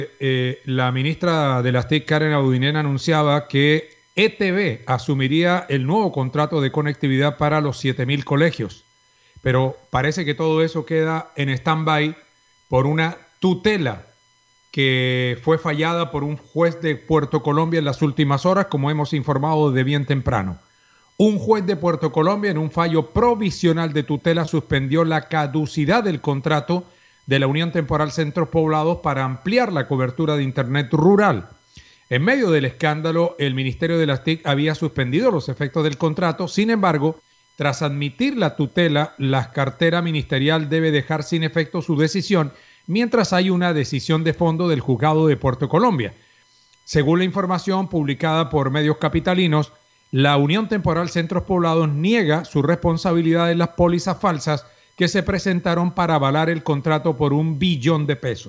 La ministra de las TIC, Karen Abudinen, anunciaba que ETB asumiría el nuevo contrato de conectividad para los 7.000 colegios. Pero parece que todo eso queda en stand-by por una tutela que fue fallada por un juez de Puerto Colombia en las últimas horas, como hemos informado de bien temprano. Un juez de Puerto Colombia, en un fallo provisional de tutela, suspendió la caducidad del contrato de la Unión Temporal Centros Poblados para ampliar la cobertura de Internet rural. En medio del escándalo, el Ministerio de las TIC había suspendido los efectos del contrato. Sin embargo, tras admitir la tutela, la cartera ministerial debe dejar sin efecto su decisión mientras hay una decisión de fondo del Juzgado de Puerto Colombia. Según la información publicada por medios capitalinos, la Unión Temporal Centros Poblados niega su responsabilidad en las pólizas falsas que se presentaron para avalar el contrato por $1 billón.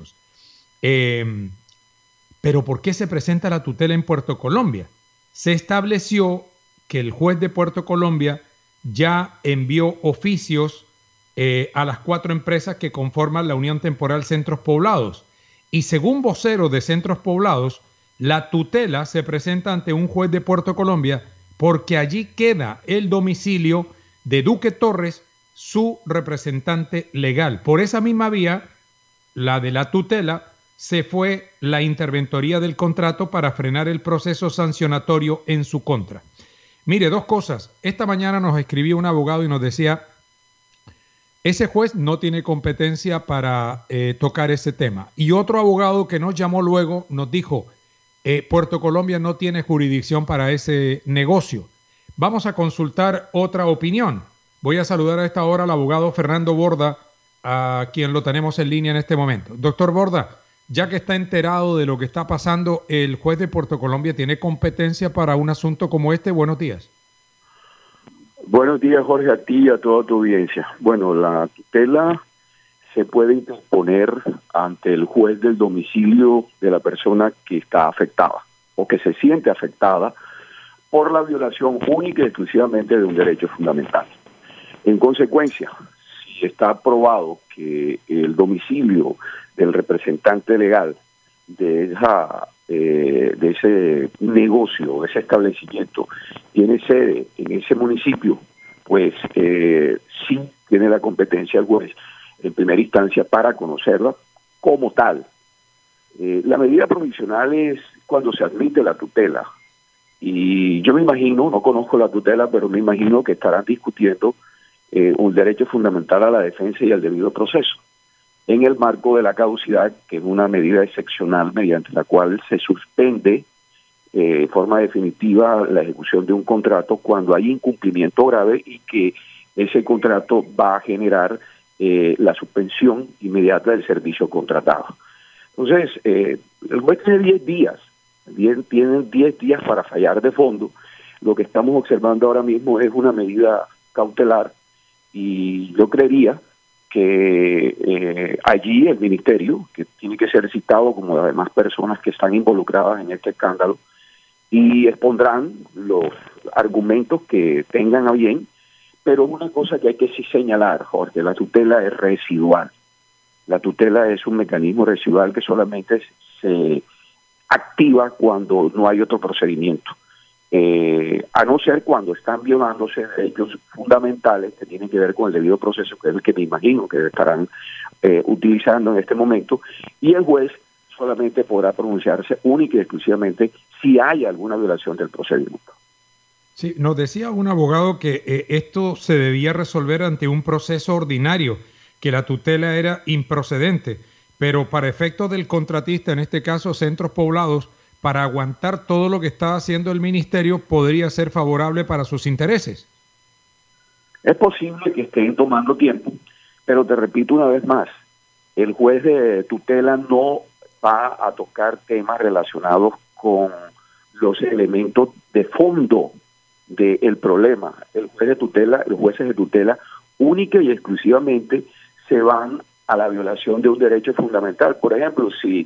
Pero ¿por qué se presenta la tutela en Puerto Colombia? Se estableció que el juez de Puerto Colombia ya envió oficios a las 4 empresas que conforman la Unión Temporal Centros Poblados. Y según vocero de Centros Poblados, la tutela se presenta ante un juez de Puerto Colombia porque allí queda el domicilio de Duque Torres, su representante legal. Por esa misma vía, la de la tutela, se fue la interventoría del contrato para frenar el proceso sancionatorio en su contra. Mire, 2 cosas. Esta mañana nos escribió un abogado y nos decía, ese juez no tiene competencia para tocar ese tema. Y otro abogado que nos llamó luego nos dijo, Puerto Colombia no tiene jurisdicción para ese negocio. Vamos a consultar otra opinión. Voy a saludar a esta hora al abogado Fernando Borda, a quien lo tenemos en línea en este momento. Doctor Borda, ya que está enterado de lo que está pasando, ¿el juez de Puerto Colombia tiene competencia para un asunto como este? Buenos días. Buenos días, Jorge, a ti y a toda tu audiencia. Bueno, la tutela se puede interponer ante el juez del domicilio de la persona que está afectada o que se siente afectada por la violación única y exclusivamente de un derecho fundamental. En consecuencia, si está probado que el domicilio del representante legal de ese negocio, de ese establecimiento, tiene sede en ese municipio, pues sí tiene la competencia el juez en primera instancia para conocerla como tal. La medida provisional es cuando se admite la tutela, y yo me imagino, no conozco la tutela, pero me imagino que estarán discutiendo un derecho fundamental a la defensa y al debido proceso, en el marco de la caducidad, que es una medida excepcional mediante la cual se suspende de forma definitiva la ejecución de un contrato cuando hay incumplimiento grave y que ese contrato va a generar la suspensión inmediata del servicio contratado. Entonces, el juez tiene 10 días, tienen 10 días para fallar de fondo. Lo que estamos observando ahora mismo es una medida cautelar, y yo creería que allí el ministerio, que tiene que ser citado como las demás personas que están involucradas en este escándalo, y expondrán los argumentos que tengan a bien, pero una cosa que hay que sí señalar, Jorge, la tutela es residual. La tutela es un mecanismo residual que solamente se activa cuando no hay otro procedimiento. A no ser cuando están violándose derechos fundamentales que tienen que ver con el debido proceso, que es el que me imagino que estarán utilizando en este momento, y el juez solamente podrá pronunciarse única y exclusivamente si hay alguna violación del procedimiento. Sí, nos decía un abogado que esto se debía resolver ante un proceso ordinario, que la tutela era improcedente, pero para efectos del contratista, en este caso Centros Poblados, para aguantar todo lo que está haciendo el ministerio, podría ser favorable para sus intereses. Es posible que estén tomando tiempo, pero te repito una vez más, el juez de tutela no va a tocar temas relacionados con los elementos de fondo del problema. El juez de tutela, los jueces de tutela única y exclusivamente se van a la violación de un derecho fundamental. Por ejemplo, si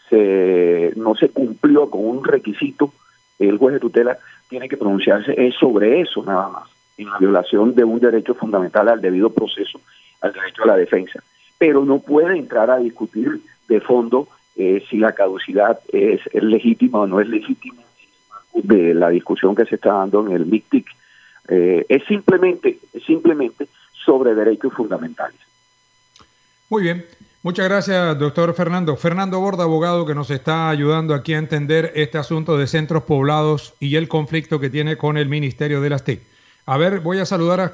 no se cumplió con un requisito, el juez de tutela tiene que pronunciarse sobre eso nada más, en la violación de un derecho fundamental al debido proceso, al derecho a la defensa. Pero no puede entrar a discutir de fondo si la caducidad es legítima o no es legítima, de la discusión que se está dando en el MICTIC, es simplemente sobre derechos fundamentales. Muy bien. Muchas gracias, doctor Fernando. Fernando Borda, abogado, que nos está ayudando aquí a entender este asunto de centros poblados y el conflicto que tiene con el Ministerio de las TIC. A ver, voy a saludar a